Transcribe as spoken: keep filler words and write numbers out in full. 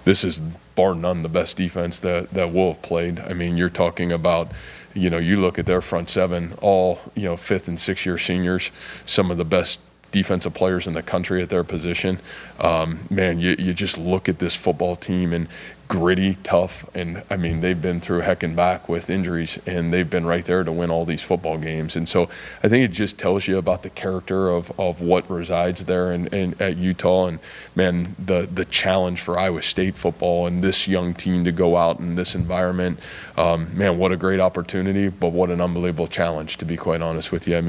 this is bar none the best defense that, that we'll have played. I mean, you're talking about, you know, you look at their front seven, all, you know, fifth and sixth year seniors, some of the best defensive players in the country at their position. Um, man, you, you just look at this football team and gritty, tough, and I mean, they've been through heck and back with injuries, and they've been right there to win all these football games. And so I think it just tells you about the character of, of what resides there in, in, at Utah. And man, the, the challenge for Iowa State football and this young team to go out in this environment, um, man, what a great opportunity, but what an unbelievable challenge, to be quite honest with you. I mean,